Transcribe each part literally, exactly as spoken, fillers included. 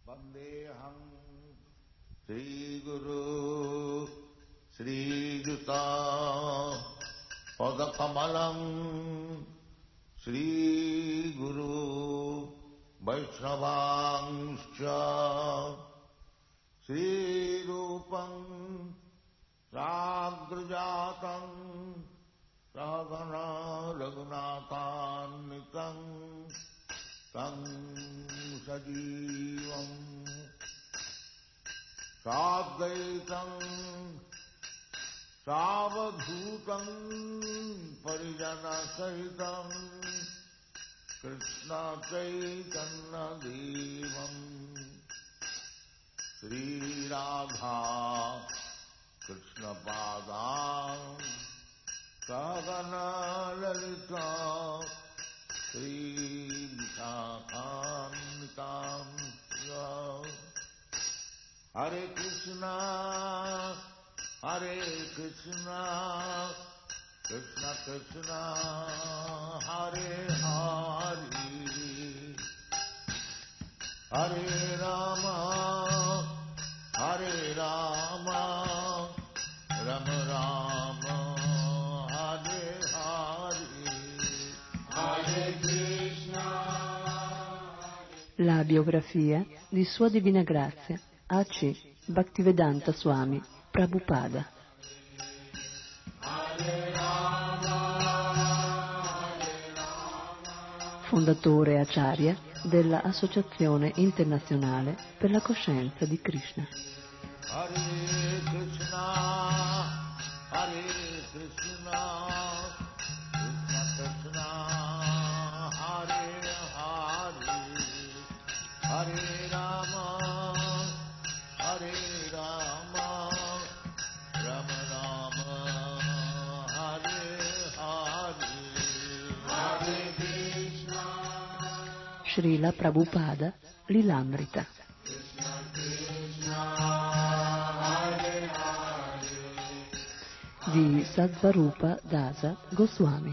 Vandeham Sri Guru Sri Juta Padakamalam Sri Guru Vaishnavangscha Sri Rupam Sagrajatam Ragana Raghunathanikam Tam Sajivam Sadgaitam Savadhutam Parijana Sahitam Krishna Chaitanya Devam Sri Radha Krishna Padam Sagana Lalita Sri Vishakhantam Hare Krishna Hare Krishna Krishna Krishna Hare Hare Hare Rama Hare Rama Rama Rama Hare Hare Hare Krishna. La biografia di Sua Divina Grazia A C Bhaktivedanta Swami Prabhupada. Fondatore Acharya della Associazione Internazionale per la Coscienza di Krishna. Hare Krishna, Hare Krishna, Krishna Krishna, Hare Hare, Hare Rama, Hare Rama, Rama Rama, Hare Hare, Hare Krishna. Srila Prabhupada Lilamrita. Di Sadvarupa Dasa Goswami.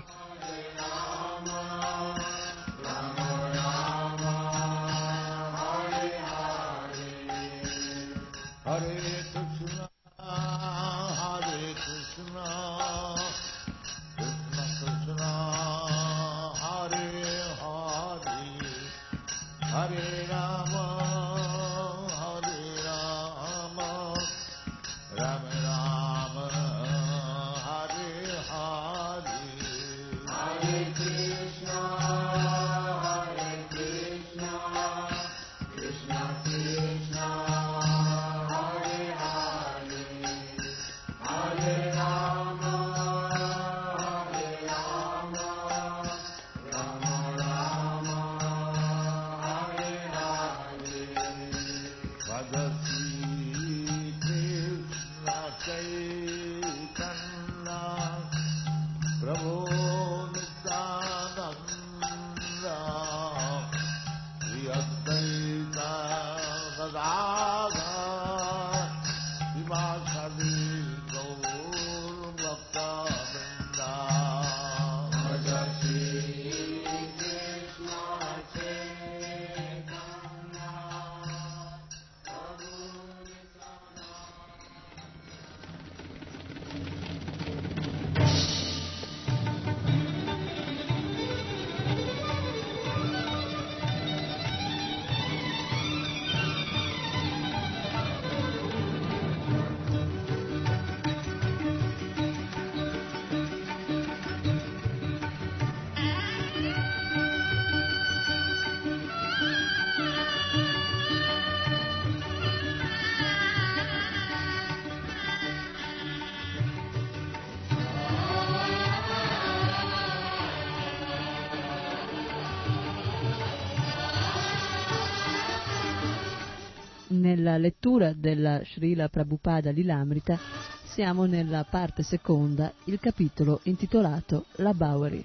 Hare Krishna, Hare Krishna, Krishna Krishna, Hare Hare, Hare Rama, Hare Rama, Rama Rama, Hare Hare, Hare Krishna, Hare Krishna, Krishna Krishna. Nella lettura della Srila Prabhupada Lilamrita siamo nella parte seconda, il capitolo intitolato La Bowery.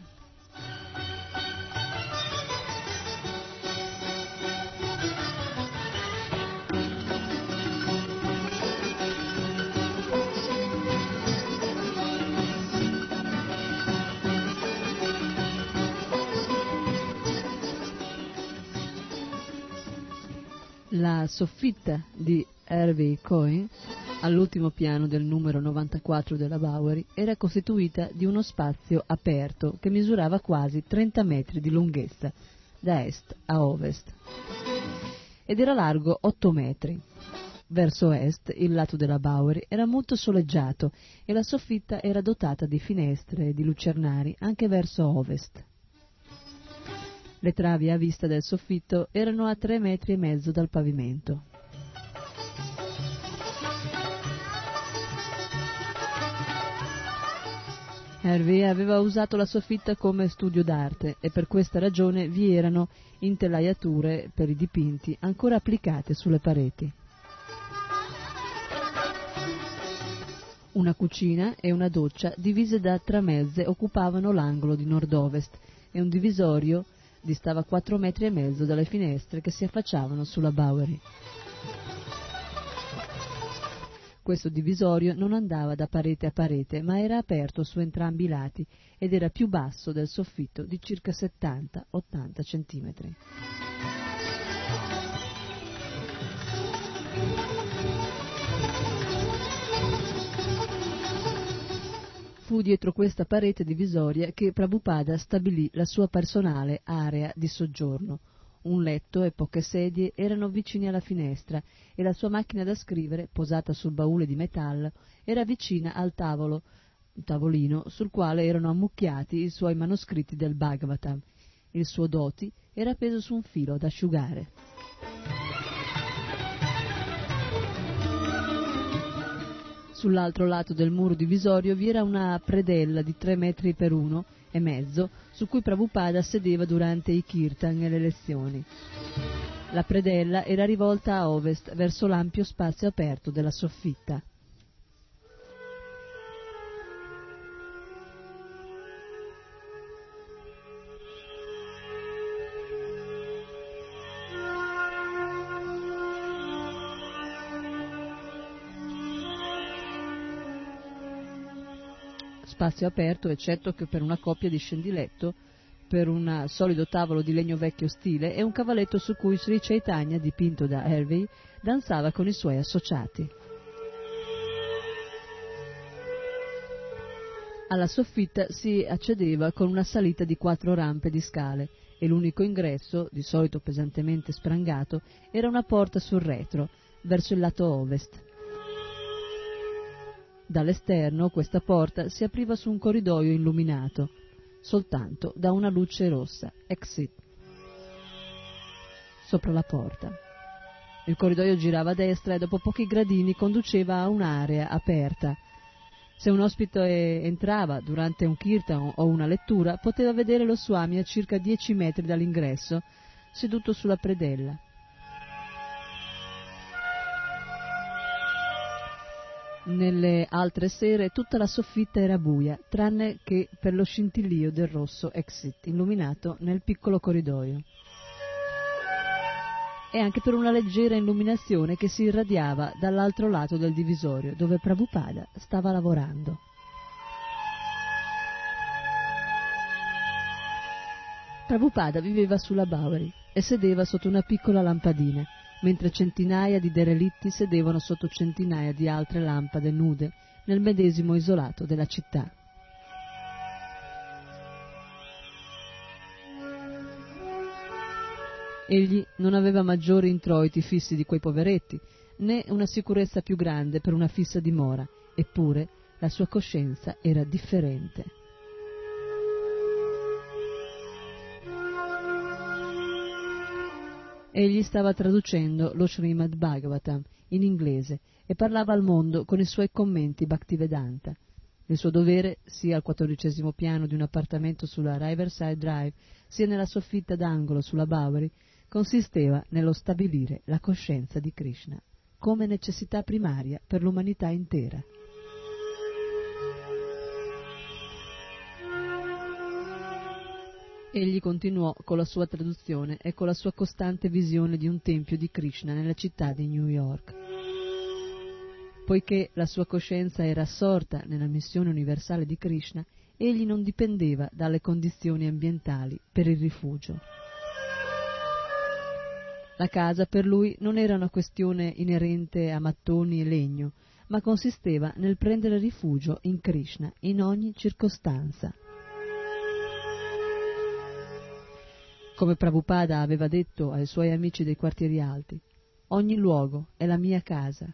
La soffitta di Harvey Cohen, all'ultimo piano del numero novantaquattro della Bowery, era costituita di uno spazio aperto che misurava quasi trenta metri di lunghezza, da est a ovest, ed era largo otto metri. Verso est, il lato della Bowery era molto soleggiato e la soffitta era dotata di finestre e di lucernari anche verso ovest. Le travi a vista del soffitto erano a tre metri e mezzo dal pavimento. Harvey aveva usato la soffitta come studio d'arte e per questa ragione vi erano intelaiature per i dipinti ancora applicate sulle pareti. Una cucina e una doccia divise da tramezze occupavano l'angolo di nord-ovest e un divisorio distava quattro metri e mezzo dalle finestre che si affacciavano sulla Bowery. Questo divisorio non andava da parete a parete, ma era aperto su entrambi i lati ed era più basso del soffitto di circa settanta ottanta centimetri. Fu dietro questa parete divisoria che Prabhupada stabilì la sua personale area di soggiorno. Un letto e poche sedie erano vicini alla finestra e la sua macchina da scrivere, posata sul baule di metallo, era vicina al tavolo, un tavolino sul quale erano ammucchiati i suoi manoscritti del Bhagavatam. Il suo dhoti era appeso su un filo ad asciugare. Sull'altro lato del muro divisorio vi era una predella di tre metri per uno e mezzo su cui Prabhupada sedeva durante i kirtan e le lezioni. La predella era rivolta a ovest verso l'ampio spazio aperto della soffitta. Spazio aperto, eccetto che per una coppia di scendiletto, per un solido tavolo di legno vecchio stile e un cavalletto su cui Sri Chaitanya, dipinto da Harvey, danzava con i suoi associati. Alla soffitta si accedeva con una salita di quattro rampe di scale e l'unico ingresso, di solito pesantemente sprangato, era una porta sul retro, verso il lato ovest. Dall'esterno questa porta si apriva su un corridoio illuminato, soltanto da una luce rossa, exit, sopra la porta. Il corridoio girava a destra e dopo pochi gradini conduceva a un'area aperta. Se un ospite entrava durante un kirtan o una lettura, poteva vedere lo Swami a circa dieci metri dall'ingresso, seduto sulla predella. Nelle altre sere tutta la soffitta era buia, tranne che per lo scintillio del rosso exit, illuminato nel piccolo corridoio, e anche per una leggera illuminazione che si irradiava dall'altro lato del divisorio, dove Prabhupada stava lavorando. Prabhupada viveva sulla Bowery e sedeva sotto una piccola lampadina, mentre centinaia di derelitti sedevano sotto centinaia di altre lampade nude nel medesimo isolato della città. Egli non aveva maggiori introiti fissi di quei poveretti, né una sicurezza più grande per una fissa dimora, eppure la sua coscienza era differente. Egli stava traducendo lo Srimad Bhagavatam in inglese e parlava al mondo con i suoi commenti Bhaktivedanta. Il suo dovere, sia al quattordicesimo piano di un appartamento sulla Riverside Drive, sia nella soffitta d'angolo sulla Bowery, consisteva nello stabilire la coscienza di Krishna come necessità primaria per l'umanità intera. Egli continuò con la sua traduzione e con la sua costante visione di un tempio di Krishna nella città di New York. Poiché la sua coscienza era assorta nella missione universale di Krishna, egli non dipendeva dalle condizioni ambientali per il rifugio. La casa per lui non era una questione inerente a mattoni e legno, ma consisteva nel prendere rifugio in Krishna in ogni circostanza. Come Prabhupada aveva detto ai suoi amici dei quartieri alti, ogni luogo è la mia casa.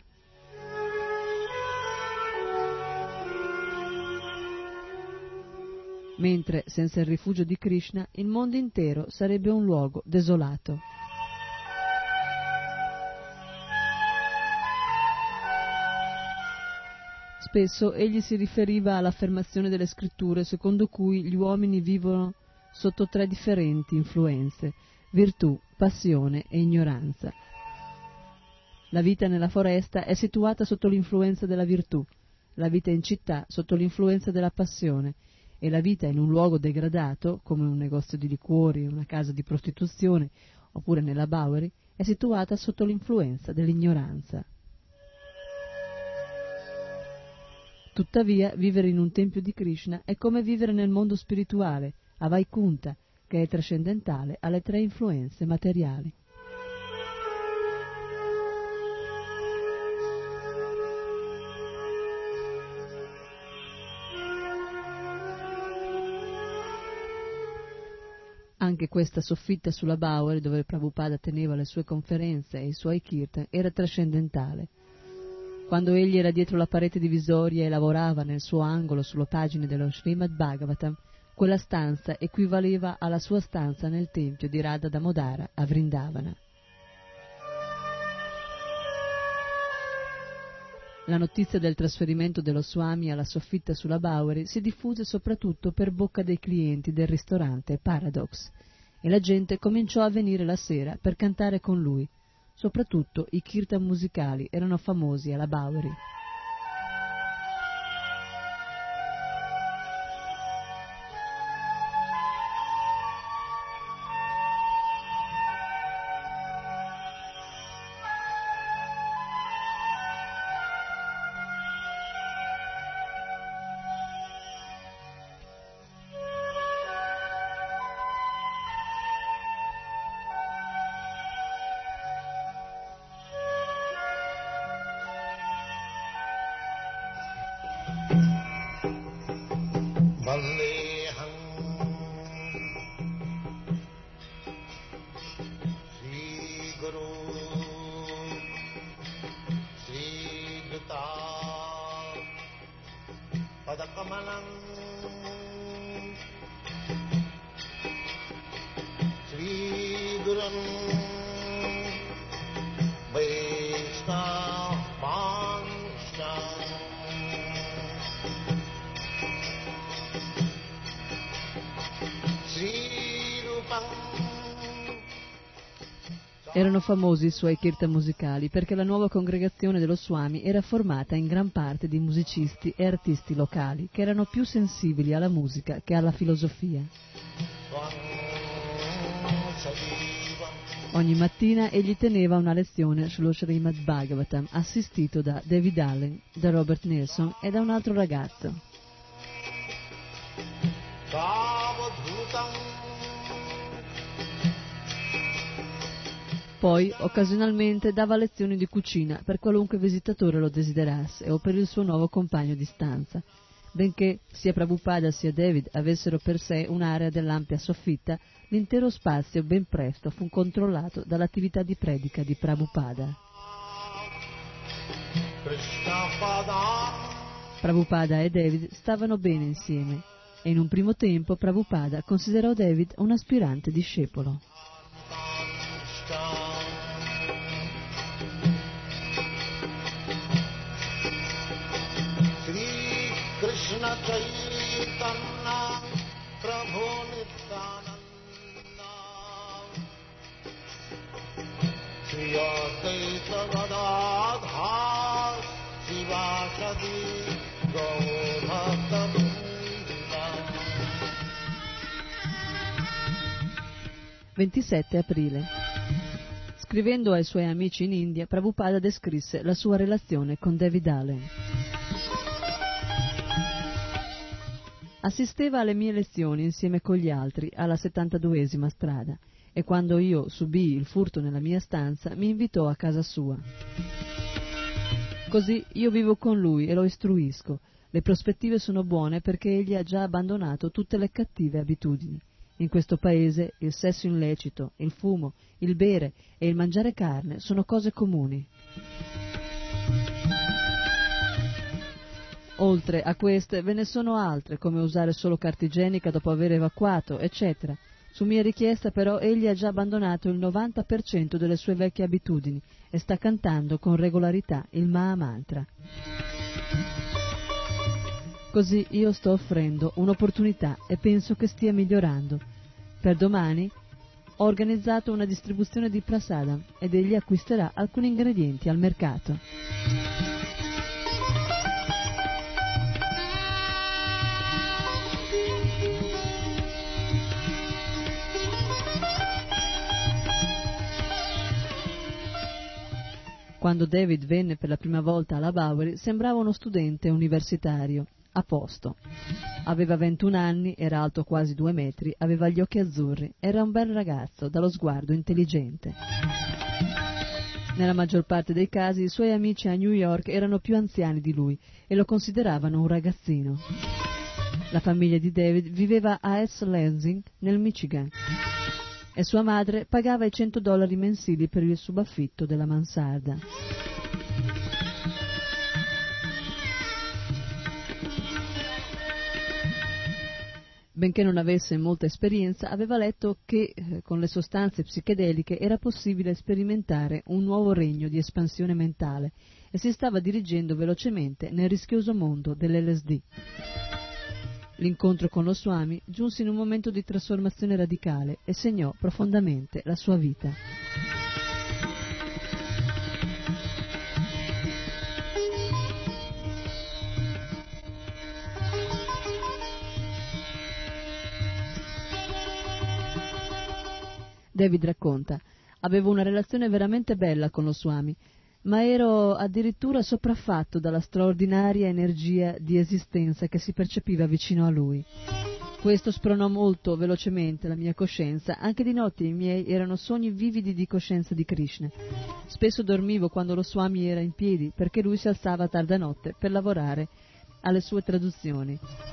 Mentre senza il rifugio di Krishna il mondo intero sarebbe un luogo desolato. Spesso egli si riferiva all'affermazione delle scritture secondo cui gli uomini vivono sotto tre differenti influenze: virtù, passione e ignoranza. La vita nella foresta è situata sotto l'influenza della virtù, la vita in città sotto l'influenza della passione e la vita in un luogo degradato, come un negozio di liquori, una casa di prostituzione oppure nella Bowery, è situata sotto l'influenza dell'ignoranza. Tuttavia, vivere in un tempio di Krishna è come vivere nel mondo spirituale, a Vaikunta, che è trascendentale alle tre influenze materiali. Anche questa soffitta sulla Bowery, dove Prabhupada teneva le sue conferenze e i suoi kirtan, era trascendentale. Quando egli era dietro la parete divisoria e lavorava nel suo angolo sulle pagine dello Srimad Bhagavatam, quella stanza equivaleva alla sua stanza nel tempio di Radha Damodara a Vrindavana. La notizia del trasferimento dello Swami alla soffitta sulla Bowery si diffuse soprattutto per bocca dei clienti del ristorante Paradox e la gente cominciò a venire la sera per cantare con lui. Soprattutto i kirtan musicali erano famosi alla Bowery. Erano famosi i suoi kirtan musicali perché la nuova congregazione dello Swami era formata in gran parte di musicisti e artisti locali che erano più sensibili alla musica che alla filosofia. Ogni mattina egli teneva una lezione sullo Srimad Bhagavatam assistito da David Allen, da Robert Nelson e da un altro ragazzo. Poi, occasionalmente, dava lezioni di cucina per qualunque visitatore lo desiderasse o per il suo nuovo compagno di stanza. Benché sia Prabhupada sia David avessero per sé un'area dell'ampia soffitta, l'intero spazio ben presto fu controllato dall'attività di predica di Prabhupada. Prabhupada e David stavano bene insieme e in un primo tempo Prabhupada considerò David un aspirante discepolo. Krishna Chaitanya Prabhu Nityananda Shri Advaita Gadadhar Sivasadi Gaurabhakta Vrinda. ventisette aprile. Scrivendo ai suoi amici in India, Prabhupada descrisse la sua relazione con David Allen. Assisteva alle mie lezioni insieme con gli altri alla settantaduesima strada e quando io subii il furto nella mia stanza mi invitò a casa sua. Così io vivo con lui e lo istruisco. Le prospettive sono buone perché egli ha già abbandonato tutte le cattive abitudini. In questo paese il sesso illecito, il fumo, il bere e il mangiare carne sono cose comuni. Oltre a queste ve ne sono altre, come usare solo carta igienica dopo aver evacuato, eccetera. Su mia richiesta però egli ha già abbandonato il novanta per cento delle sue vecchie abitudini e sta cantando con regolarità il Maha Mantra. Così io sto offrendo un'opportunità e penso che stia migliorando. Per domani ho organizzato una distribuzione di prasadam ed egli acquisterà alcuni ingredienti al mercato. Quando David venne per la prima volta alla Bowery sembrava uno studente universitario, a posto. Aveva ventuno anni, era alto quasi due metri, aveva gli occhi azzurri, era un bel ragazzo, dallo sguardo intelligente. Nella maggior parte dei casi i suoi amici a New York erano più anziani di lui e lo consideravano un ragazzino. La famiglia di David viveva a East Lansing, nel Michigan, e sua madre pagava i cento dollari mensili per il subaffitto della mansarda. Benché non avesse molta esperienza, aveva letto che eh, con le sostanze psichedeliche era possibile sperimentare un nuovo regno di espansione mentale e si stava dirigendo velocemente nel rischioso mondo dell'L S D. L'incontro con lo Swami giunse in un momento di trasformazione radicale e segnò profondamente la sua vita. David racconta: avevo una relazione veramente bella con lo Swami, ma ero addirittura sopraffatto dalla straordinaria energia di esistenza che si percepiva vicino a lui. Questo spronò molto velocemente la mia coscienza, anche di notte i miei erano sogni vividi di coscienza di Krishna. Spesso dormivo quando lo Swami era in piedi, perché lui si alzava a tarda notte per lavorare alle sue traduzioni.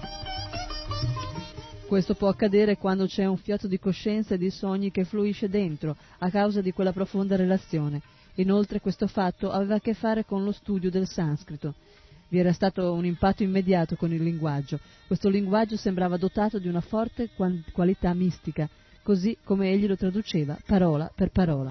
Questo può accadere quando c'è un fiato di coscienza e di sogni che fluisce dentro, a causa di quella profonda relazione. Inoltre questo fatto aveva a che fare con lo studio del sanscrito. Vi era stato un impatto immediato con il linguaggio. Questo linguaggio sembrava dotato di una forte qualità mistica, così come egli lo traduceva parola per parola.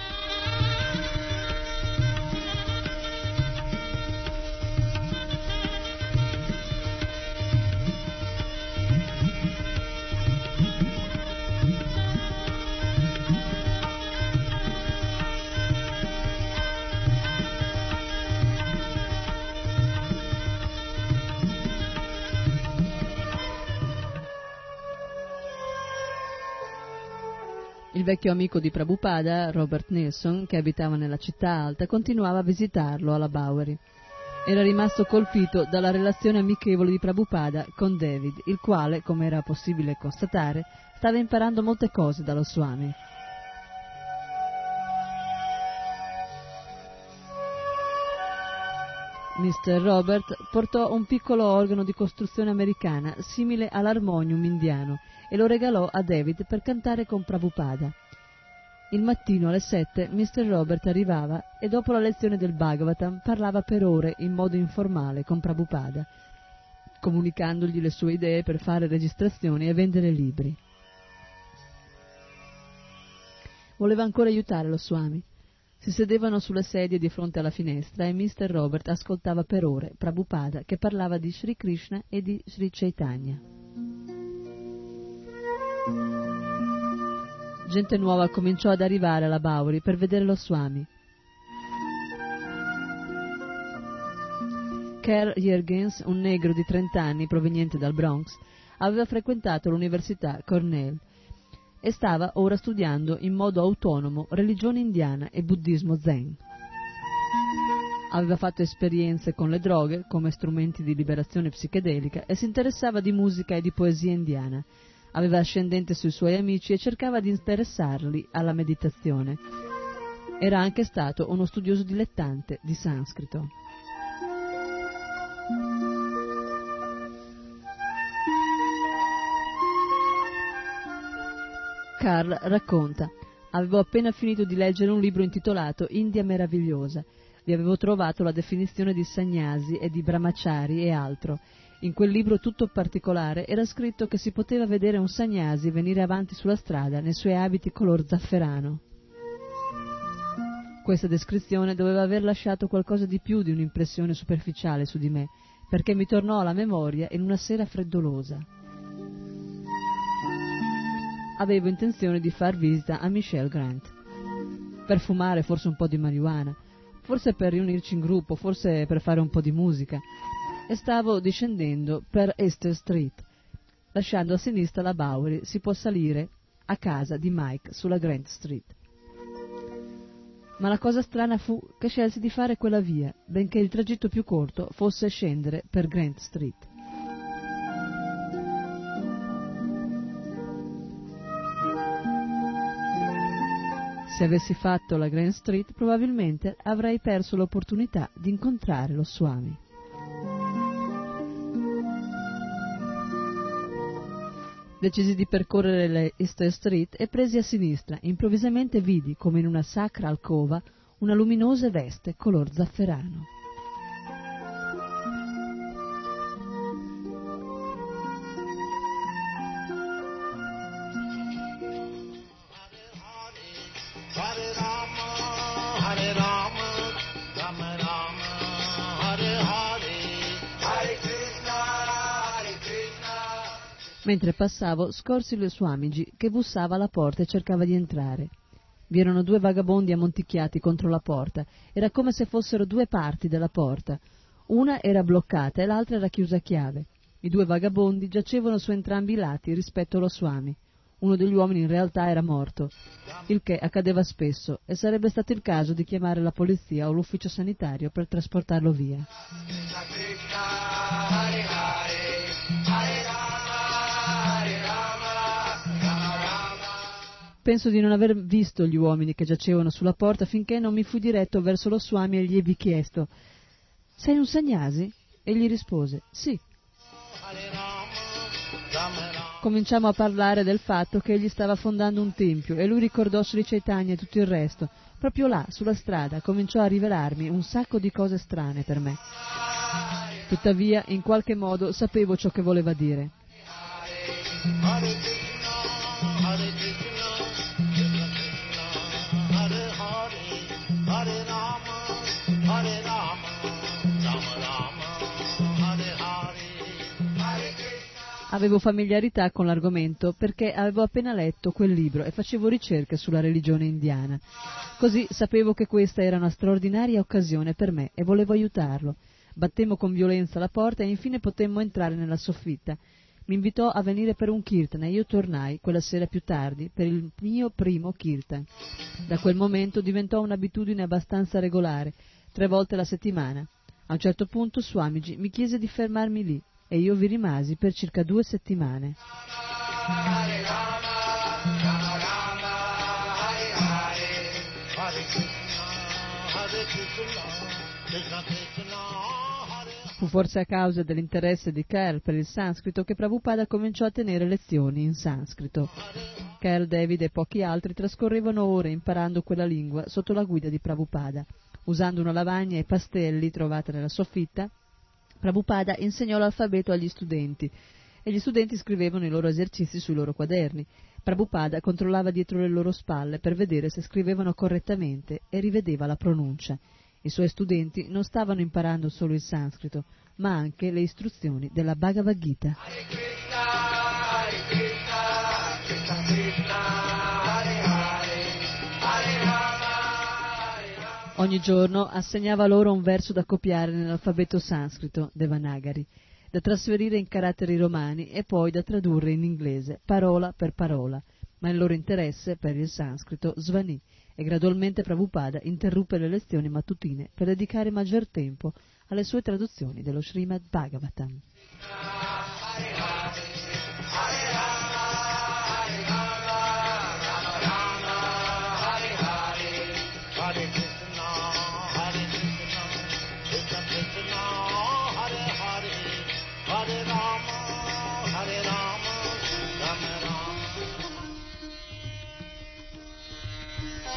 Il vecchio amico di Prabhupada, Robert Nelson, che abitava nella città alta, continuava a visitarlo alla Bowery. Era rimasto colpito dalla relazione amichevole di Prabhupada con David, il quale, come era possibile constatare, stava imparando molte cose dallo Swami. mister Robert portò un piccolo organo di costruzione americana simile all'armonium indiano e lo regalò a David per cantare con Prabhupada. Il mattino alle sette mister Robert arrivava e dopo la lezione del Bhagavatam parlava per ore in modo informale con Prabhupada, comunicandogli le sue idee per fare registrazioni e vendere libri. Voleva ancora aiutare lo Swami. Si sedevano sulle sedie di fronte alla finestra e mister Robert ascoltava per ore Prabhupada che parlava di Sri Krishna e di Sri Chaitanya. Gente nuova cominciò ad arrivare alla Bowery per vedere lo Swami. Kerr Yergens, un negro di trenta anni proveniente dal Bronx, aveva frequentato l'università Cornell e stava ora studiando in modo autonomo religione indiana e buddismo zen. Aveva fatto esperienze con le droghe come strumenti di liberazione psichedelica e si interessava di musica e di poesia indiana. aveva ascendente sui suoi amici e cercava di interessarli alla meditazione. Era anche stato uno studioso dilettante di sanscrito. Carl racconta: avevo appena finito di leggere un libro intitolato India meravigliosa. Vi avevo trovato la definizione di sannyasi e di brahmachari e altro. In quel libro tutto particolare era scritto che si poteva vedere un sannyasi venire avanti sulla strada nei suoi abiti color zafferano. Questa descrizione doveva aver lasciato qualcosa di più di un'impressione superficiale su di me, perché mi tornò alla memoria in una sera freddolosa. Avevo intenzione di far visita a Michelle Grant, per fumare forse un po' di marijuana, forse per riunirci in gruppo, forse per fare un po' di musica, e stavo discendendo per Easter Street. Lasciando a sinistra la Bowery si può salire a casa di Mike sulla Grant Street. Ma la cosa strana fu che scelsi di fare quella via, benché il tragitto più corto fosse scendere per Grant Street. Se avessi fatto la Grant Street, probabilmente avrei perso l'opportunità di incontrare lo Swami. Decisi di percorrere le Easter Street e presi a sinistra. Improvvisamente vidi, come in una sacra alcova, una luminosa veste color zafferano. Mentre passavo, scorsi lo Swamiji che bussava alla porta e cercava di entrare. Vi erano due vagabondi ammonticchiati contro la porta. Era come se fossero due parti della porta. Una era bloccata e l'altra era chiusa a chiave. I due vagabondi giacevano su entrambi i lati rispetto allo Swami. Uno degli uomini in realtà era morto, il che accadeva spesso, e sarebbe stato il caso di chiamare la polizia o l'ufficio sanitario per trasportarlo via. Penso di non aver visto gli uomini che giacevano sulla porta finché non mi fui diretto verso lo Swami e gli ebbi chiesto: «Sei un sannyasi?» Egli rispose: «Sì». Cominciamo a parlare del fatto che egli stava fondando un tempio e lui ricordò Sri Chaitanya e tutto il resto. Proprio là, sulla strada, cominciò a rivelarmi un sacco di cose strane per me. Tuttavia, in qualche modo, sapevo ciò che voleva dire. Avevo familiarità con l'argomento perché avevo appena letto quel libro e facevo ricerche sulla religione indiana. Così sapevo che questa era una straordinaria occasione per me e volevo aiutarlo. Battemmo con violenza la porta e infine potemmo entrare nella soffitta. Mi invitò a venire per un kirtan e io tornai quella sera più tardi per il mio primo kirtan. Da quel momento diventò un'abitudine abbastanza regolare, tre volte alla settimana. A un certo punto Swamiji mi chiese di fermarmi lì e io vi rimasi per circa due settimane. Fu forse a causa dell'interesse di Carl per il sanscrito che Prabhupada cominciò a tenere lezioni in sanscrito. Carl, David e pochi altri trascorrevano ore imparando quella lingua sotto la guida di Prabhupada. Usando una lavagna e pastelli trovata nella soffitta, Prabhupada insegnò l'alfabeto agli studenti e gli studenti scrivevano i loro esercizi sui loro quaderni. Prabhupada controllava dietro le loro spalle per vedere se scrivevano correttamente e rivedeva la pronuncia. I suoi studenti non stavano imparando solo il sanscrito, ma anche le istruzioni della Bhagavad Gita. Ogni giorno assegnava loro un verso da copiare nell'alfabeto sanscrito, Devanagari, da trasferire in caratteri romani e poi da tradurre in inglese, parola per parola, ma il loro interesse per il sanscrito svanì e gradualmente Prabhupada interruppe le lezioni mattutine per dedicare maggior tempo alle sue traduzioni dello Srimad Bhagavatam.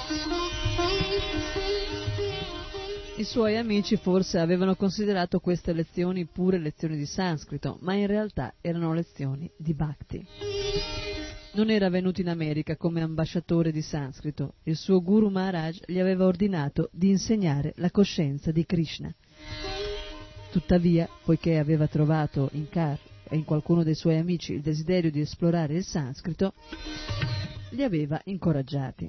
I suoi amici forse avevano considerato queste lezioni pure lezioni di sanscrito, ma in realtà erano lezioni di bhakti. Non era venuto in America come ambasciatore di sanscrito. Il suo Guru Maharaj gli aveva ordinato di insegnare la coscienza di Krishna. Tuttavia, poiché aveva trovato in Kar e in qualcuno dei suoi amici il desiderio di esplorare il sanscrito, li aveva incoraggiati.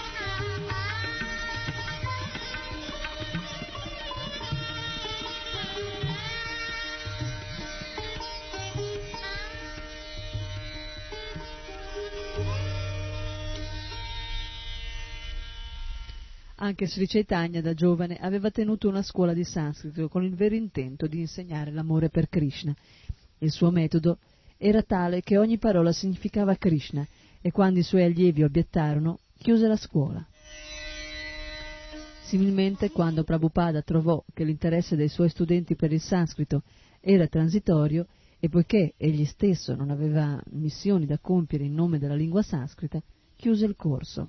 Anche Sri Chaitanya da giovane aveva tenuto una scuola di sanscrito con il vero intento di insegnare l'amore per Krishna. Il suo metodo era tale che ogni parola significava Krishna e quando i suoi allievi obiettarono, chiuse la scuola. Similmente, quando Prabhupada trovò che l'interesse dei suoi studenti per il sanscrito era transitorio e poiché egli stesso non aveva missioni da compiere in nome della lingua sanscrita, chiuse il corso.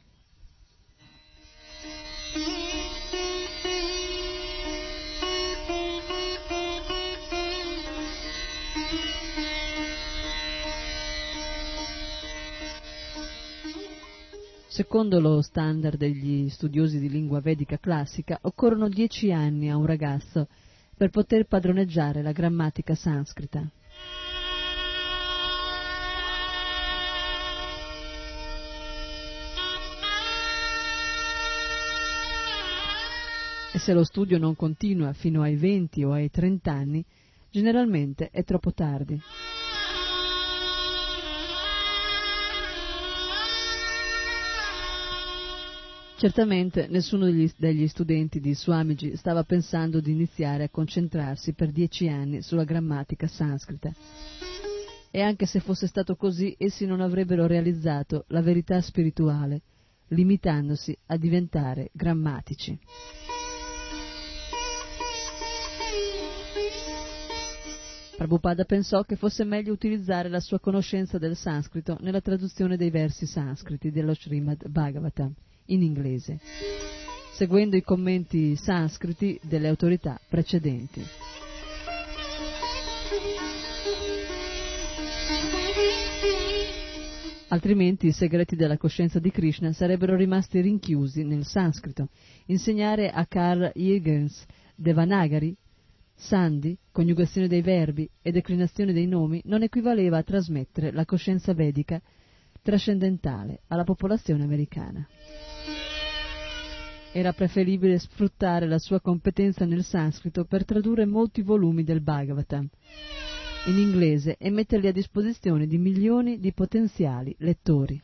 Secondo lo standard degli studiosi di lingua vedica classica, occorrono dieci anni a un ragazzo per poter padroneggiare la grammatica sanscrita. E se lo studio non continua fino ai venti o ai trenta anni, generalmente è troppo tardi. Certamente nessuno degli, degli studenti di Swamiji stava pensando di iniziare a concentrarsi per dieci anni sulla grammatica sanscrita. E anche se fosse stato così, essi non avrebbero realizzato la verità spirituale, limitandosi a diventare grammatici. Prabhupada pensò che fosse meglio utilizzare la sua conoscenza del sanscrito nella traduzione dei versi sanscriti dello Srimad Bhagavatam in inglese, seguendo i commenti sanscriti delle autorità precedenti. Altrimenti i segreti della coscienza di Krishna sarebbero rimasti rinchiusi nel sanscrito. Insegnare a Karl Huygens Devanagari, Sandhi, coniugazione dei verbi e declinazione dei nomi non equivaleva a trasmettere la coscienza vedica trascendentale alla popolazione americana. Era preferibile sfruttare la sua competenza nel sanscrito per tradurre molti volumi del Bhagavatam in inglese e metterli a disposizione di milioni di potenziali lettori.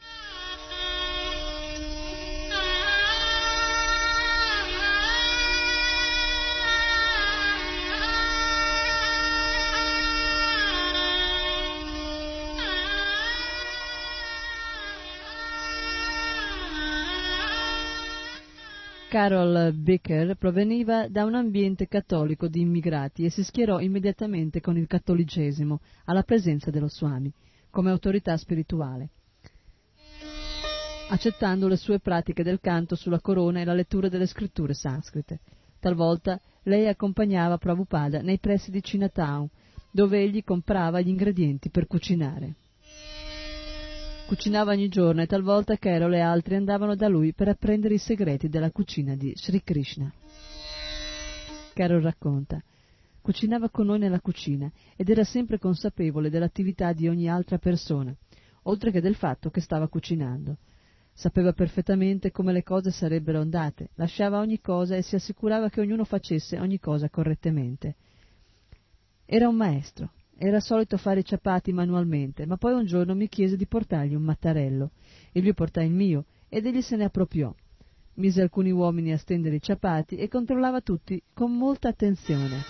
Carol Becker proveniva da un ambiente cattolico di immigrati e si schierò immediatamente con il cattolicesimo alla presenza dello Swami come autorità spirituale, accettando le sue pratiche del canto sulla corona e la lettura delle scritture sanscrite. Talvolta lei accompagnava Prabhupada nei pressi di Chinatown, dove egli comprava gli ingredienti per cucinare. Cucinava ogni giorno e talvolta Carol e altri andavano da lui per apprendere i segreti della cucina di Sri Krishna. Carol racconta: cucinava con noi nella cucina ed era sempre consapevole dell'attività di ogni altra persona, oltre che del fatto che stava cucinando. Sapeva perfettamente come le cose sarebbero andate, lasciava ogni cosa e si assicurava che ognuno facesse ogni cosa correttamente. Era un maestro. Era solito fare i ciapati manualmente, ma poi un giorno mi chiese di portargli un mattarello. Io gli portai il mio ed egli se ne appropriò. Mise alcuni uomini a stendere i ciapati e controllava tutti con molta attenzione.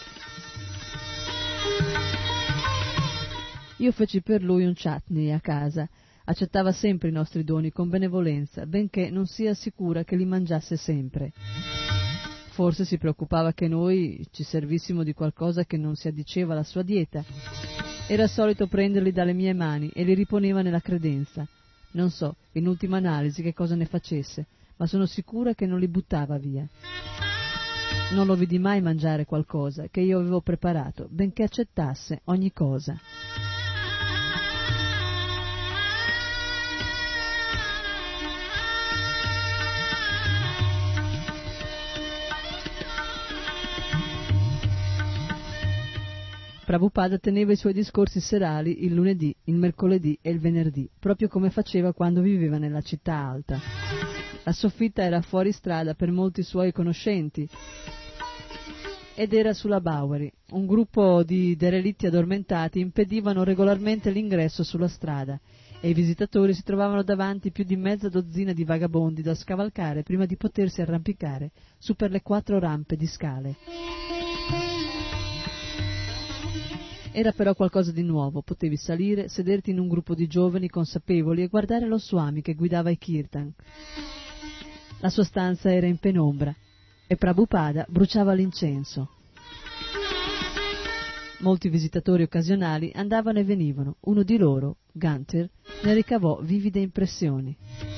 Io feci per lui un chutney a casa. Accettava sempre i nostri doni con benevolenza, benché non sia sicura che li mangiasse sempre. Forse si preoccupava che noi ci servissimo di qualcosa che non si addiceva alla sua dieta. Era solito prenderli dalle mie mani e li riponeva nella credenza. Non so, in ultima analisi, che cosa ne facesse, ma sono sicura che non li buttava via. Non lo vidi mai mangiare qualcosa che io avevo preparato, benché accettasse ogni cosa. Prabhupada teneva i suoi discorsi serali il lunedì, il mercoledì e il venerdì, proprio come faceva quando viveva nella città alta. La soffitta era fuori strada per molti suoi conoscenti ed era sulla Bowery. Un gruppo di derelitti addormentati impedivano regolarmente l'ingresso sulla strada e i visitatori si trovavano davanti più di mezza dozzina di vagabondi da scavalcare prima di potersi arrampicare su per le quattro rampe di scale. Era però qualcosa di nuovo, potevi salire, sederti in un gruppo di giovani consapevoli e guardare lo Swami che guidava i kirtan. La sua stanza era in penombra e Prabhupada bruciava l'incenso. Molti visitatori occasionali andavano e venivano. Uno di loro, Gunter, ne ricavò vivide impressioni.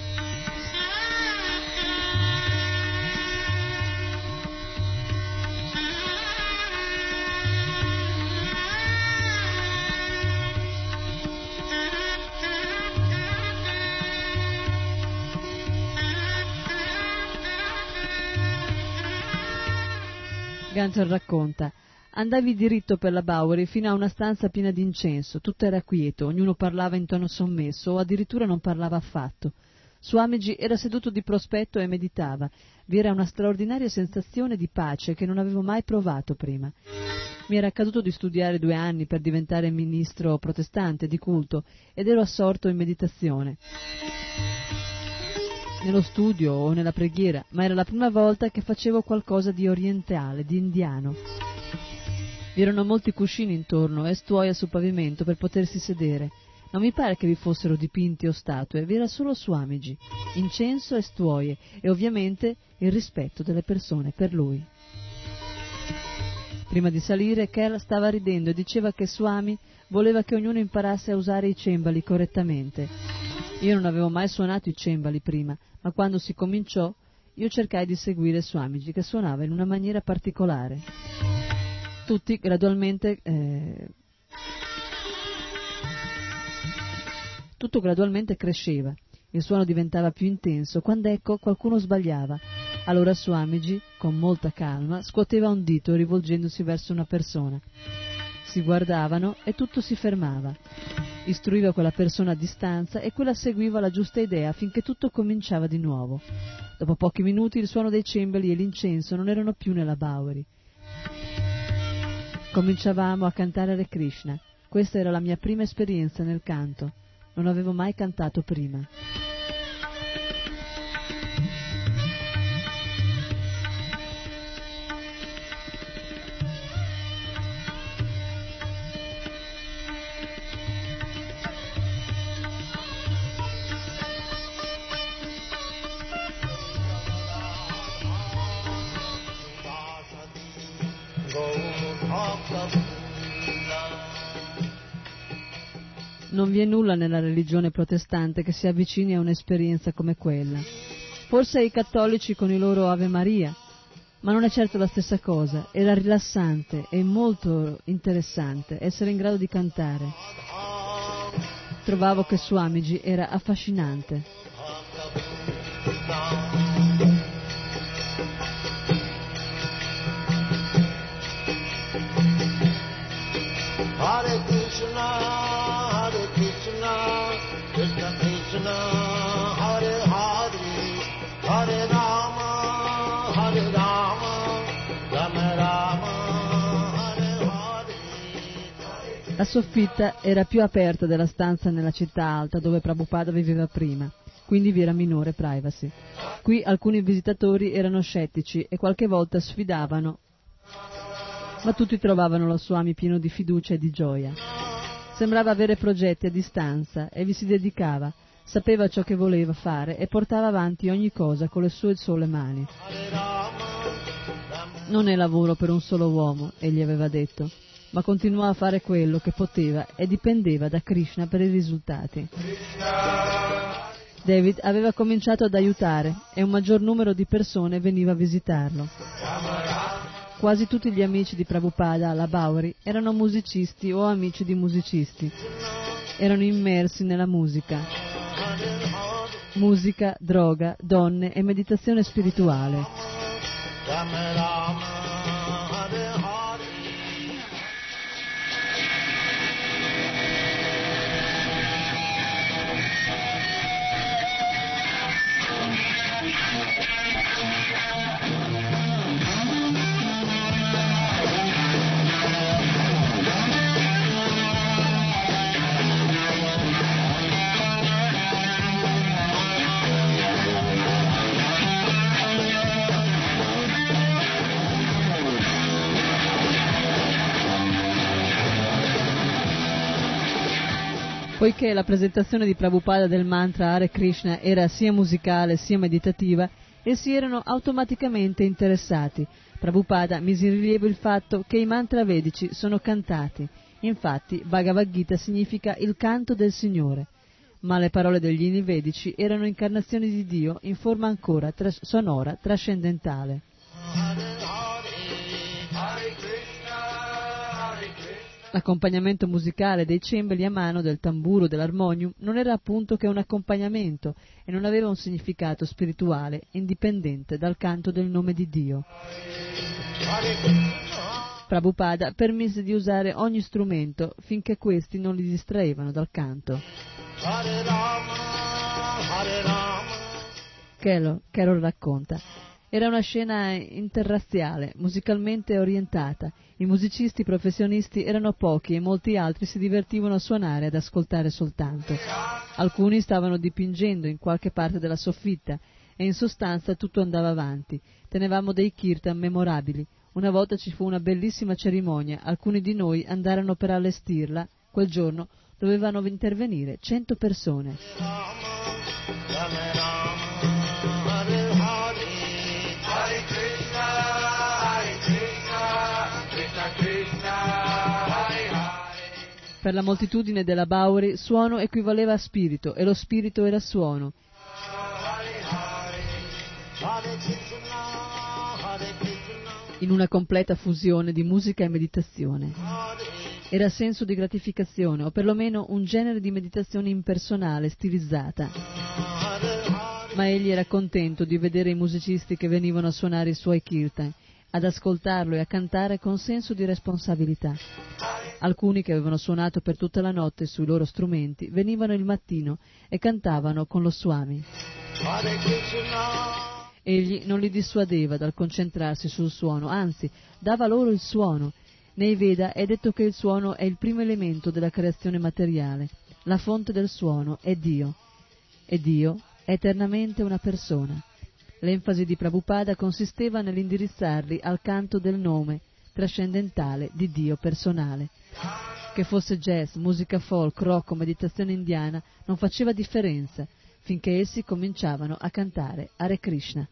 Gunter racconta: andavi diritto per la Bowery fino a una stanza piena di incenso, tutto era quieto, ognuno parlava in tono sommesso o addirittura non parlava affatto. Swamiji era seduto di prospetto e meditava. Vi era una straordinaria sensazione di pace che non avevo mai provato prima. Mi era accaduto di studiare due anni per diventare ministro protestante di culto ed ero assorto in meditazione, nello studio o nella preghiera, ma era la prima volta che facevo qualcosa di orientale, di indiano. Vi erano molti cuscini intorno e stuoia sul pavimento per potersi sedere. Non mi pare che vi fossero dipinti o statue, vi era solo Swamiji, incenso e stuoie e ovviamente il rispetto delle persone per lui. Prima di salire, Kel stava ridendo e diceva che Swami voleva che ognuno imparasse a usare i cembali correttamente. Io non avevo mai suonato i cembali prima, ma quando si cominciò io cercai di seguire Swamiji, che suonava in una maniera particolare. Tutti gradualmente eh, tutto gradualmente cresceva, il suono diventava più intenso, quando ecco qualcuno sbagliava. Allora Swamiji, con molta calma, scuoteva un dito rivolgendosi verso una persona. Si guardavano e tutto si fermava. Istruiva quella persona a distanza e quella seguiva la giusta idea finché tutto cominciava di nuovo. Dopo pochi minuti il suono dei cembali e l'incenso non erano più nella Bowery. Cominciavamo a cantare Hare Krishna. Questa era la mia prima esperienza nel canto. Non avevo mai cantato prima. Non vi è nulla nella religione protestante che si avvicini a un'esperienza come quella. Forse i cattolici con i loro Ave Maria, ma non è certo la stessa cosa. Era rilassante e molto interessante essere in grado di cantare. Trovavo che Swamiji era affascinante. Hare Krishna, Hare Krishna, Krishna Krishna, Hare Hare, Hare Rama, Hare Rama, Rama Rama, Hare Hare. La soffitta era più aperta della stanza nella città alta dove Prabhupada viveva prima, quindi vi era minore privacy. Qui alcuni visitatori erano scettici e qualche volta sfidavano, ma tutti trovavano lo Swami pieno di fiducia e di gioia. Sembrava avere progetti a distanza e vi si dedicava, sapeva ciò che voleva fare e portava avanti ogni cosa con le sue sole mani. Non è lavoro per un solo uomo, egli aveva detto, ma continuò a fare quello che poteva e dipendeva da Krishna per i risultati. David aveva cominciato ad aiutare e un maggior numero di persone veniva a visitarlo. Quasi tutti gli amici di Prabhupada alla Bowery erano musicisti o amici di musicisti. Erano immersi nella musica. Musica, droga, donne e meditazione spirituale. Poiché la presentazione di Prabhupada del mantra Hare Krishna era sia musicale sia meditativa, essi erano automaticamente interessati. Prabhupada mise in rilievo il fatto che i mantra vedici sono cantati. Infatti, Bhagavad Gita significa il canto del Signore. Ma le parole degli inni vedici erano incarnazioni di Dio in forma ancora tras- sonora, trascendentale. L'accompagnamento musicale dei cembali a mano, del tamburo, dell'armonium non era appunto che un accompagnamento e non aveva un significato spirituale indipendente dal canto del nome di Dio. Prabhupada permise di usare ogni strumento finché questi non li distraevano dal canto. Carol, Carol racconta: era una scena interrazziale, musicalmente orientata. I musicisti professionisti erano pochi e molti altri si divertivano a suonare e ad ascoltare soltanto. Alcuni stavano dipingendo in qualche parte della soffitta e in sostanza tutto andava avanti. Tenevamo dei kirtan memorabili. Una volta ci fu una bellissima cerimonia, alcuni di noi andarono per allestirla. Quel giorno dovevano intervenire cento persone. Per la moltitudine della Bowery, suono equivaleva a spirito e lo spirito era suono. In una completa fusione di musica e meditazione. Era senso di gratificazione, o perlomeno un genere di meditazione impersonale, stilizzata. Ma egli era contento di vedere i musicisti che venivano a suonare i suoi kirtan, ad ascoltarlo e a cantare con senso di responsabilità. Alcuni che avevano suonato per tutta la notte sui loro strumenti venivano il mattino e cantavano con lo Swami. Egli non li dissuadeva dal concentrarsi sul suono, anzi, dava loro il suono. Nei Veda è detto che il suono è il primo elemento della creazione materiale. La fonte del suono è Dio. E Dio è eternamente una persona. L'enfasi di Prabhupada consisteva nell'indirizzarli al canto del nome trascendentale di Dio personale. Che fosse jazz, musica folk, rock o meditazione indiana, non faceva differenza, finché essi cominciavano a cantare Hare Krishna.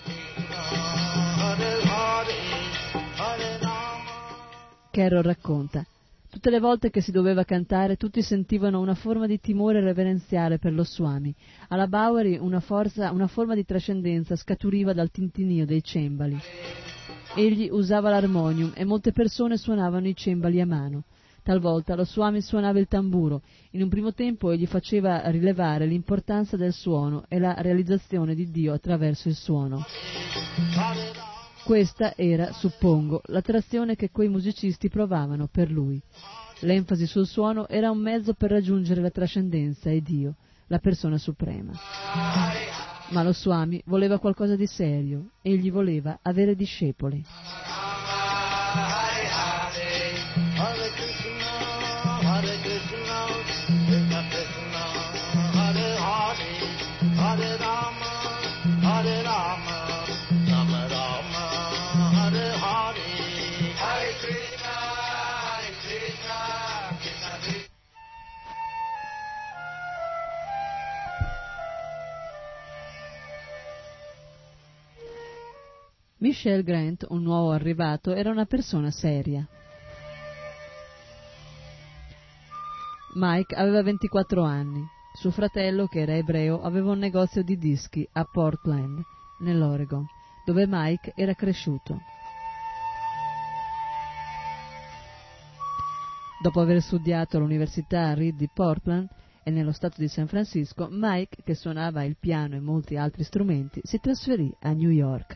Carol racconta: tutte le volte che si doveva cantare, tutti sentivano una forma di timore reverenziale per lo Swami. Alla Bowery una, forza, una forma di trascendenza scaturiva dal tintinnio dei cembali. Egli usava l'armonium e molte persone suonavano i cembali a mano. Talvolta lo Swami suonava il tamburo. In un primo tempo egli faceva rilevare l'importanza del suono e la realizzazione di Dio attraverso il suono. Questa era, suppongo, l'attrazione che quei musicisti provavano per lui. L'enfasi sul suono era un mezzo per raggiungere la trascendenza e Dio, la persona suprema. Ma lo Swami voleva qualcosa di serio, egli voleva avere discepoli. Michelle Grant, un nuovo arrivato, era una persona seria. Mike aveva ventiquattro anni. Suo fratello, che era ebreo, aveva un negozio di dischi a Portland, nell'Oregon, dove Mike era cresciuto. Dopo aver studiato all'Università Reed di Portland e nello stato di San Francisco, Mike, che suonava il piano e molti altri strumenti, si trasferì a New York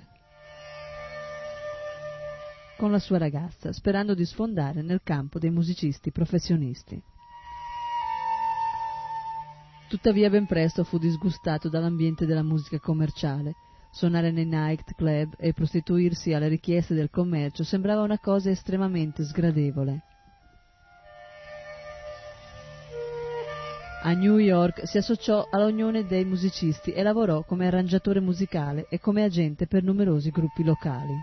con la sua ragazza, sperando di sfondare nel campo dei musicisti professionisti. Tuttavia ben presto fu disgustato dall'ambiente della musica commerciale. Suonare nei night club e prostituirsi alle richieste del commercio sembrava una cosa estremamente sgradevole. A New York si associò all'Unione dei musicisti e lavorò come arrangiatore musicale e come agente per numerosi gruppi locali.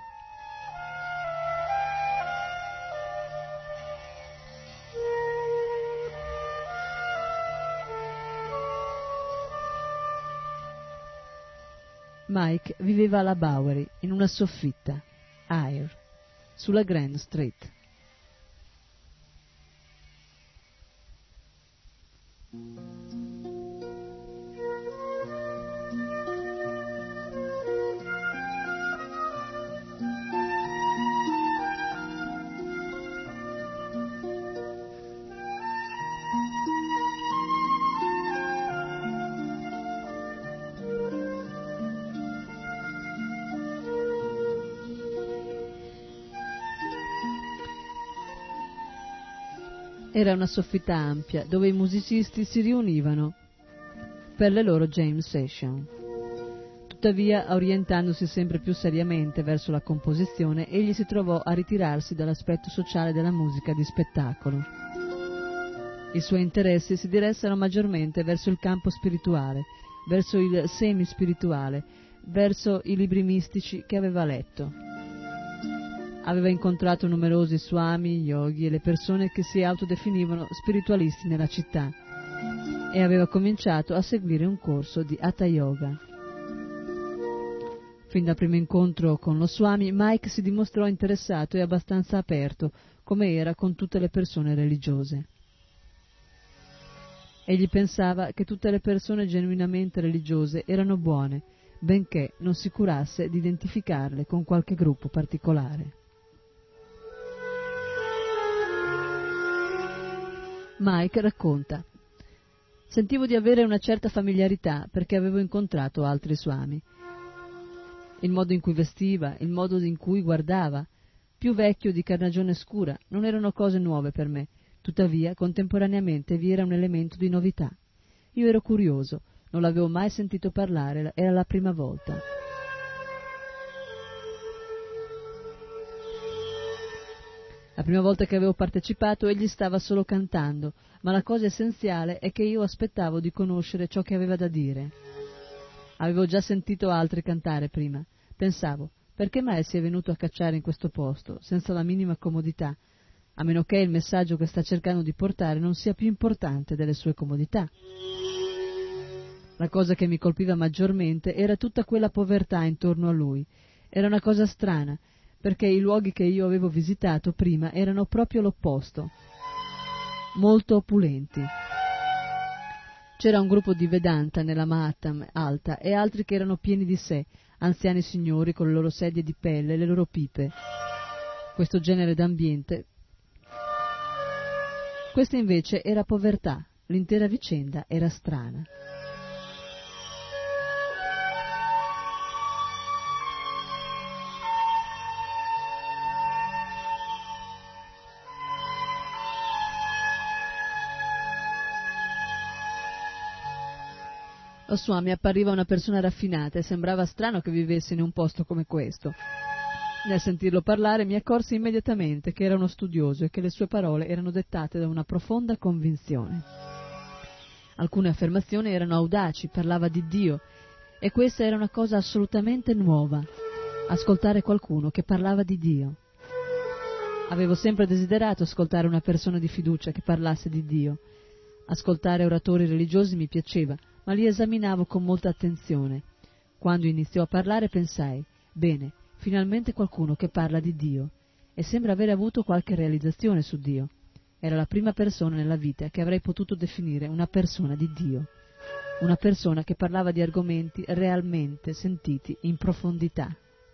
Mike viveva alla Bowery, in una soffitta, Air, sulla Grand Street. Era una soffitta ampia dove i musicisti si riunivano per le loro jam session. Tuttavia, orientandosi sempre più seriamente verso la composizione, egli si trovò a ritirarsi dall'aspetto sociale della musica di spettacolo. I suoi interessi si diressero maggiormente verso il campo spirituale, verso il semi-spirituale, verso i libri mistici che aveva letto. Aveva incontrato numerosi swami, yogi e le persone che si autodefinivano spiritualisti nella città e aveva cominciato a seguire un corso di Hatha Yoga. Fin dal primo incontro con lo swami, Mike si dimostrò interessato e abbastanza aperto, come era con tutte le persone religiose. Egli pensava che tutte le persone genuinamente religiose erano buone, benché non si curasse di identificarle con qualche gruppo particolare. Mike racconta: sentivo di avere una certa familiarità perché avevo incontrato altri swami. Il modo in cui vestiva, il modo in cui guardava, più vecchio di carnagione scura, non erano cose nuove per me, tuttavia contemporaneamente vi era un elemento di novità. Io ero curioso, non l'avevo mai sentito parlare, era la prima volta. La prima volta che avevo partecipato egli stava solo cantando, ma la cosa essenziale è che io aspettavo di conoscere ciò che aveva da dire. Avevo già sentito altri cantare prima. Pensavo, perché mai si è venuto a cacciare in questo posto, senza la minima comodità, a meno che il messaggio che sta cercando di portare non sia più importante delle sue comodità. La cosa che mi colpiva maggiormente era tutta quella povertà intorno a lui. Era una cosa strana, perché i luoghi che io avevo visitato prima erano proprio l'opposto, molto opulenti. C'era un gruppo di Vedanta nella Manhattan alta e altri che erano pieni di sé, anziani signori con le loro sedie di pelle e le loro pipe. Questo genere d'ambiente. Questa invece era povertà, l'intera vicenda era strana. Lo swami appariva una persona raffinata e sembrava strano che vivesse in un posto come questo. Nel sentirlo parlare mi accorsi immediatamente che era uno studioso e che le sue parole erano dettate da una profonda convinzione. Alcune affermazioni erano audaci, parlava di Dio, e questa era una cosa assolutamente nuova, ascoltare qualcuno che parlava di Dio. Avevo sempre desiderato ascoltare una persona di fiducia che parlasse di Dio. Ascoltare oratori religiosi mi piaceva, ma li esaminavo con molta attenzione. Quando iniziò a parlare pensai, bene, finalmente qualcuno che parla di Dio, e sembra avere avuto qualche realizzazione su Dio. Era la prima persona nella vita che avrei potuto definire una persona di Dio. una persona che parlava di argomenti realmente sentiti in profondità.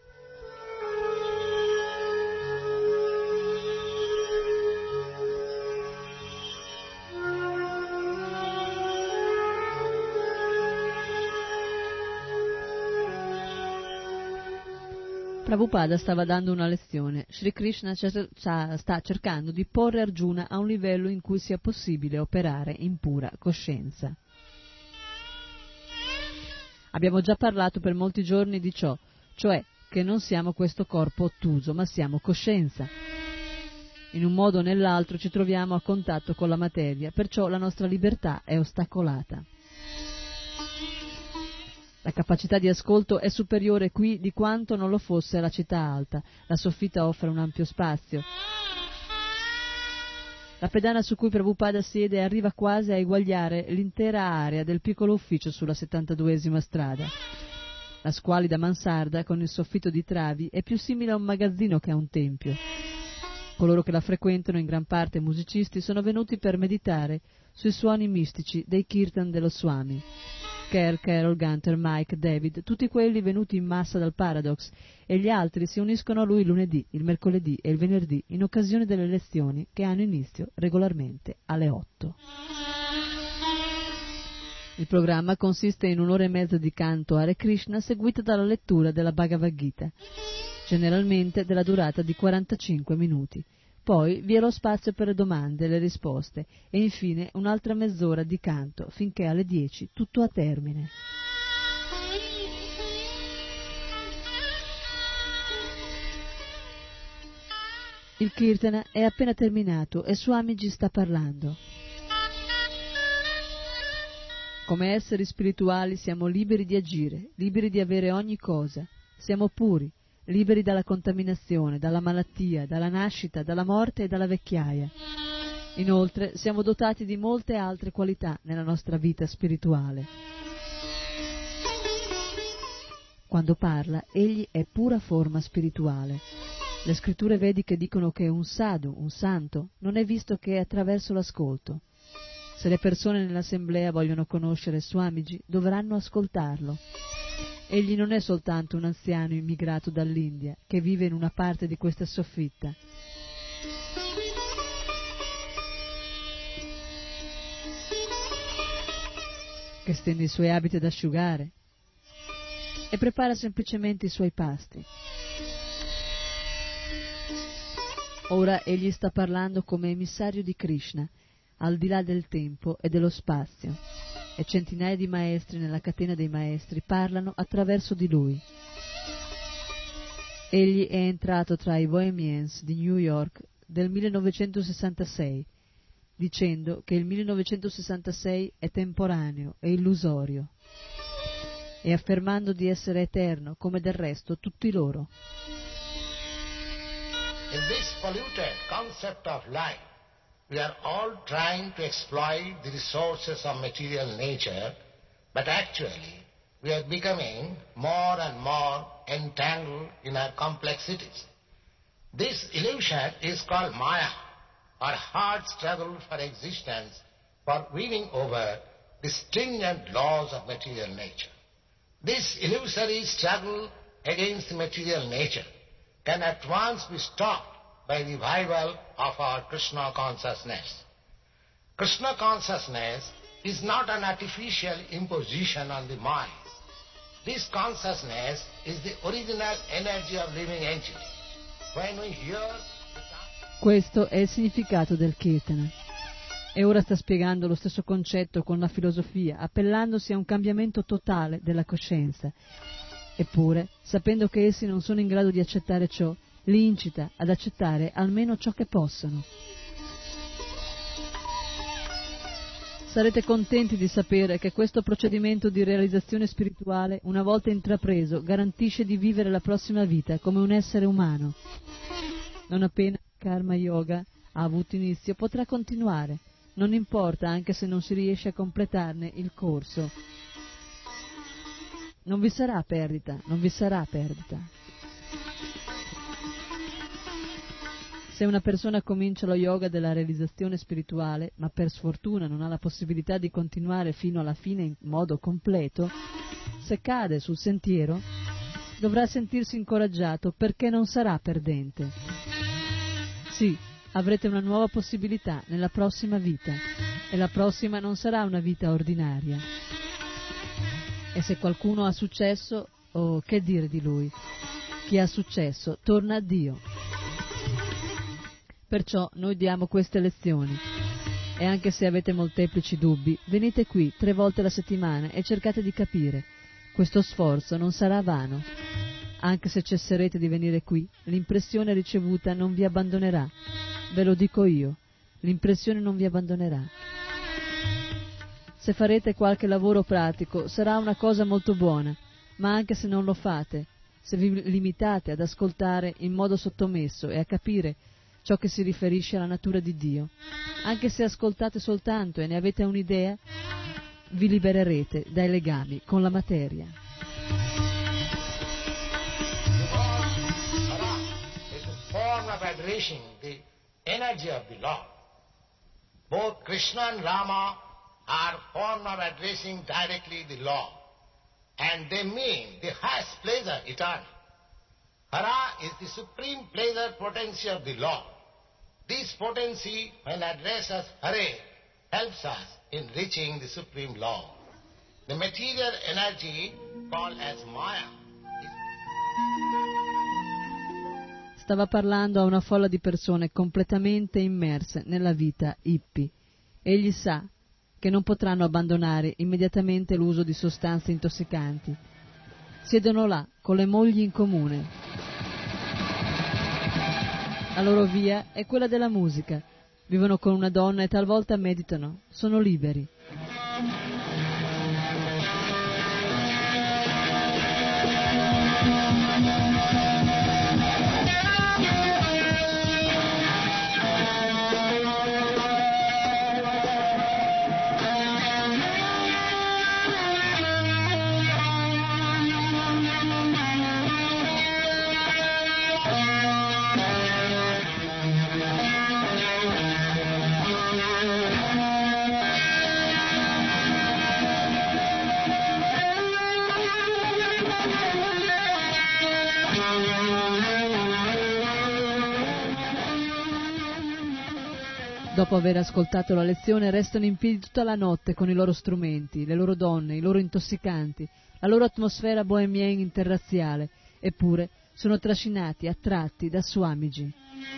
Prabhupada stava dando una lezione. Sri Krishna sta cercando di porre Arjuna a un livello in cui sia possibile operare in pura coscienza. Abbiamo già parlato per molti giorni di ciò, cioè che non siamo questo corpo ottuso, ma siamo coscienza. In un modo o nell'altro ci troviamo a contatto con la materia, perciò la nostra libertà è ostacolata. La capacità di ascolto è superiore qui di quanto non lo fosse alla città alta. La soffitta offre un ampio spazio. La pedana su cui Prabhupada siede arriva quasi a eguagliare l'intera area del piccolo ufficio sulla settantaduesima strada. La squalida mansarda, con il soffitto di travi, è più simile a un magazzino che a un tempio. Coloro che la frequentano, in gran parte musicisti, sono venuti per meditare sui suoni mistici dei kirtan dello Swami. Kerr, Carol, Gunter, Mike, David, tutti quelli venuti in massa dal Paradox, e gli altri si uniscono a lui il lunedì, il mercoledì e il venerdì in occasione delle lezioni che hanno inizio regolarmente alle otto. Il programma consiste in un'ora e mezza di canto Hare Krishna seguita dalla lettura della Bhagavad Gita, generalmente della durata di quarantacinque minuti. Poi vi è lo spazio per le domande e le risposte e infine un'altra mezz'ora di canto finché alle dieci tutto a termine. Il Kirtana è appena terminato e Swamiji sta parlando. Come esseri spirituali siamo liberi di agire, liberi di avere ogni cosa, siamo puri, liberi dalla contaminazione, dalla malattia, dalla nascita, dalla morte e dalla vecchiaia. Inoltre siamo dotati di molte altre qualità nella nostra vita spirituale. Quando parla, egli è pura forma spirituale. Le scritture vediche dicono che un sadhu, un santo, non è visto che attraverso l'ascolto. Se le persone nell'assemblea vogliono conoscere Swamiji, dovranno ascoltarlo. Egli non è soltanto un anziano immigrato dall'India, che vive in una parte di questa soffitta. Che stende i suoi abiti ad asciugare e prepara semplicemente i suoi pasti. Ora egli sta parlando come emissario di Krishna, al di là del tempo e dello spazio, e centinaia di maestri nella catena dei maestri parlano attraverso di lui. Egli è entrato tra i Bohemians di New York del millenovecentosessantasei, dicendo che il millenovecentosessantasei è temporaneo e illusorio, e affermando di essere eterno, come del resto tutti loro. In this polluted concept of life, we are all trying to exploit the resources of material nature, but actually we are becoming more and more entangled in our complexities. This illusion is called Maya, our hard struggle for existence, for winning over the stringent laws of material nature. This illusory struggle against material nature can at once be stopped by revival of our Krishna consciousness. Krishna consciousness is not an artificial imposition on the mind. This consciousness is the original energy of living entity. When we hear... Questo è il significato del Kirtana. E ora sta spiegando lo stesso concetto con la filosofia, appellandosi a un cambiamento totale della coscienza. Eppure, sapendo che essi non sono in grado di accettare ciò, li incita ad accettare almeno ciò che possono. Sarete contenti di sapere che questo procedimento di realizzazione spirituale, una volta intrapreso, garantisce di vivere la prossima vita come un essere umano. Non appena Karma Yoga ha avuto inizio, potrà continuare. Non importa anche se non si riesce a completarne il corso. Non vi sarà perdita, non vi sarà perdita. Se una persona comincia lo yoga della realizzazione spirituale, ma per sfortuna non ha la possibilità di continuare fino alla fine in modo completo, se cade sul sentiero, dovrà sentirsi incoraggiato perché non sarà perdente. Sì, avrete una nuova possibilità nella prossima vita, e la prossima non sarà una vita ordinaria. E se qualcuno ha successo, oh, che dire di lui? Chi ha successo torna a Dio. Perciò noi diamo queste lezioni. E anche se avete molteplici dubbi, venite qui tre volte alla settimana e cercate di capire. Questo sforzo non sarà vano. Anche se cesserete di venire qui, l'impressione ricevuta non vi abbandonerà. Ve lo dico io, l'impressione non vi abbandonerà. Se farete qualche lavoro pratico, sarà una cosa molto buona, ma anche se non lo fate, se vi limitate ad ascoltare in modo sottomesso e a capire ciò che si riferisce alla natura di Dio, anche se ascoltate soltanto e ne avete un'idea, vi libererete dai legami con la materia. Form of adoration, the energy of the Lord. Both Krishna and Rama are form of addressing directly the Lord, and they mean the highest pleasure eternal. Hara is the supreme pleasure potency of the Lord. This potency, when addressed as Hare, helps us in reaching the supreme Lord. The material energy, called as Maya, Stava parlando a una folla di persone completamente immerse nella vita hippie. Egli sa che non potranno abbandonare immediatamente l'uso di sostanze intossicanti. Siedono là con le mogli in comune. La loro via è quella della musica. Vivono con una donna e talvolta meditano. Sono liberi. Dopo aver ascoltato la lezione restano in piedi tutta la notte con i loro strumenti, le loro donne, i loro intossicanti, la loro atmosfera bohemienne interrazziale, eppure sono trascinati, attratti da Swamiji.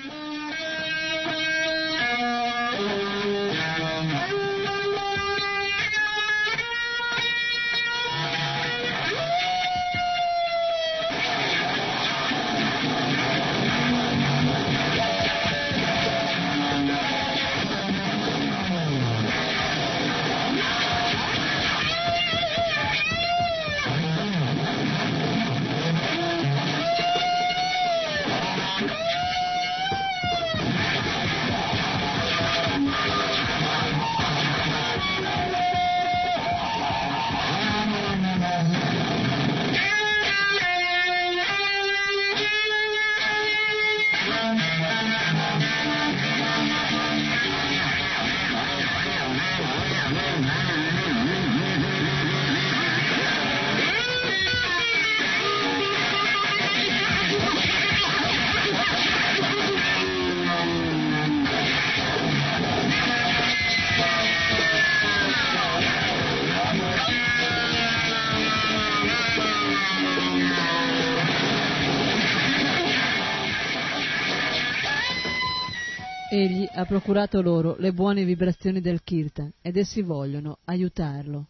Egli ha procurato loro le buone vibrazioni del Kirtan ed essi vogliono aiutarlo.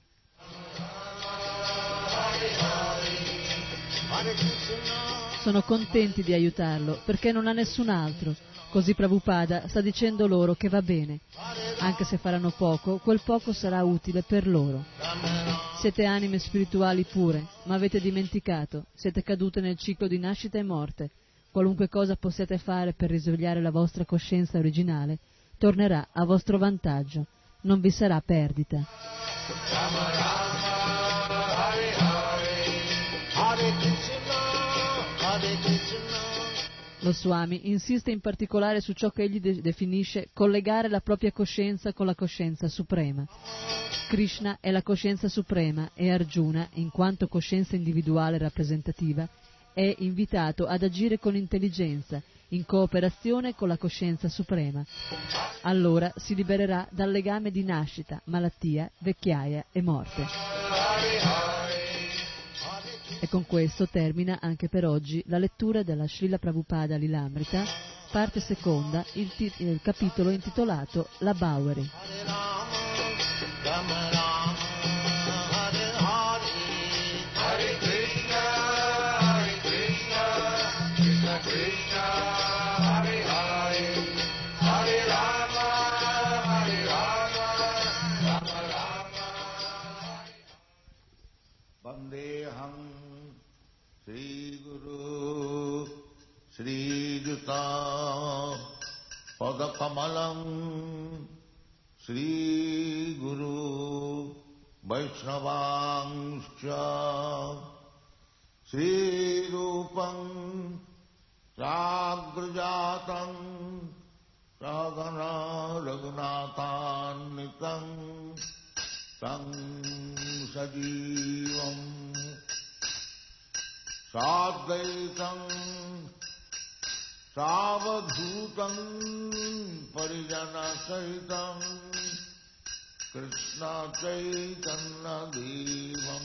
Sono contenti di aiutarlo perché non ha nessun altro. Così Prabhupada sta dicendo loro che va bene. Anche se faranno poco, quel poco sarà utile per loro. Siete anime spirituali pure, ma avete dimenticato, siete cadute nel ciclo di nascita e morte. Qualunque cosa possiate fare per risvegliare la vostra coscienza originale tornerà a vostro vantaggio, non vi sarà perdita. Lo Swami insiste in particolare su ciò che egli de- definisce collegare la propria coscienza con la coscienza suprema. Krishna è la coscienza suprema e Arjuna, in quanto coscienza individuale rappresentativa, è invitato ad agire con intelligenza, in cooperazione con la coscienza suprema. Allora si libererà dal legame di nascita, malattia, vecchiaia e morte. E con questo termina anche per oggi la lettura della Srila Prabhupada Lilamrita, parte seconda, il, tit- il capitolo intitolato La Bowery. Vandeham Sri Guru Sri Juta Padakamalam Sri Guru Vaishnavangscha Sri Rupam Sagrajatam Sagana Raghunathan Sang Sajivam Sadvaitam Savadhutam Parijana Sahitam Krishna Chaitanya Devam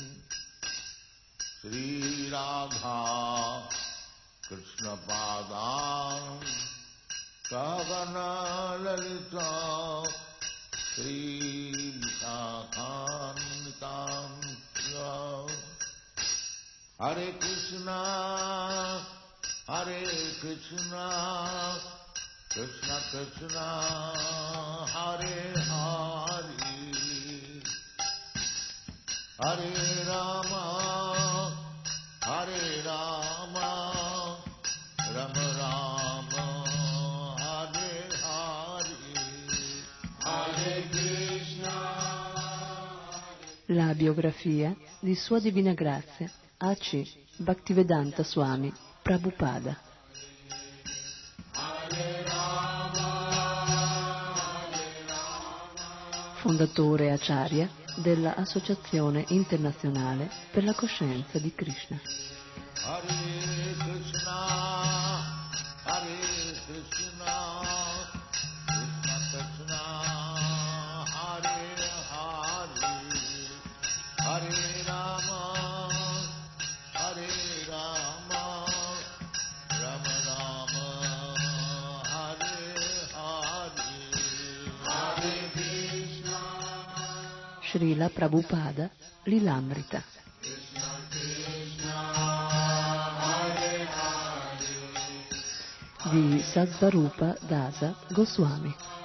Sri Radha Krishna Padam Sagana Lalita Sri Vikakanitam Hare Krishna, Hare Krishna, Krishna Krishna, Hare Hare, Hare Rama, Hare Rama, Rama Rama, Hare Hare, Hare Krishna. La biografia di Sua Divina Grazia A C Bhaktivedanta Swami Prabhupada. Fondatore Acharya della Associazione Internazionale per la Coscienza di Krishna. Hare Krishna, Hare Krishna, Krishna Krishna, Hare Hare, Hare Rama, Hare Rama, Rama Rama, Hare Hare, Hare Krishna. Srila Prabhupada Lilamrita. Di Satsvarupa Dasa Goswami.